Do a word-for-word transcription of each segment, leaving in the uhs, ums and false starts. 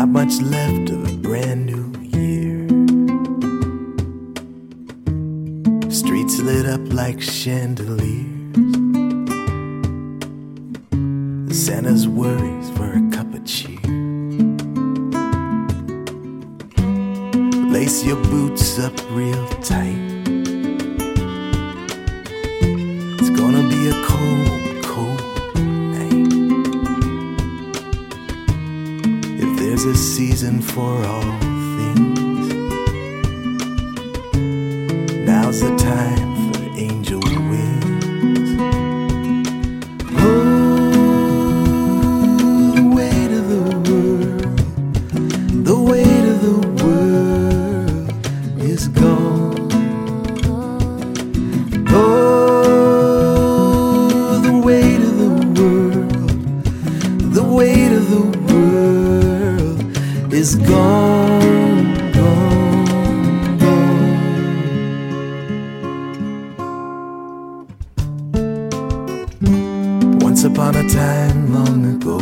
Not much left of a brand new year. Streets lit up like chandeliers. Santa's worries for a cup of cheer. Lace your boots up real tight. It's gonna be a cold, cold night. If there's a season for all things, now's the time for angel wings. Oh, the weight of the world, the weight of the world is gone. Oh, the weight of the world, the weight of the world is gone, gone, gone. Once upon a time long ago,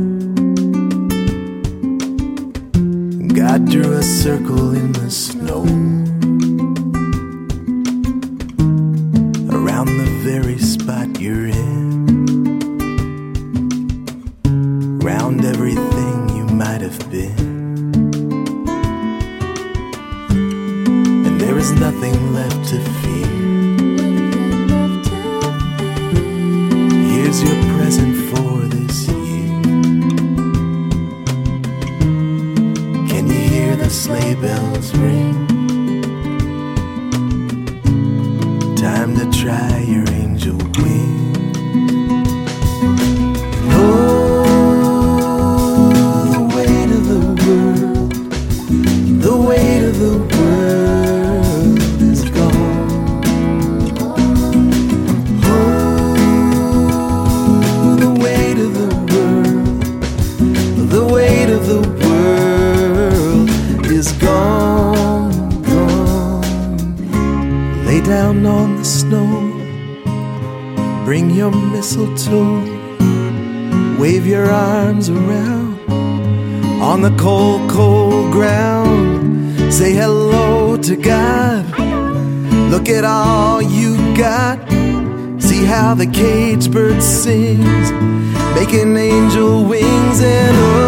God drew a circle in the snow around the very spot you're in, round everything you might have been. And there is nothing left to fear. Here's your present for this year. Can you hear the sleigh bells ring? Time to try your angel wings. Oh, the weight of the world, the weight of the world is gone. Oh, the weight of the world, the weight of the world is gone, gone. Lay down on the snow, bring your mistletoe, wave your arms around on the cold, cold ground. Say hello to God, look at all you got. See how the caged bird sings, making angel wings. And oh,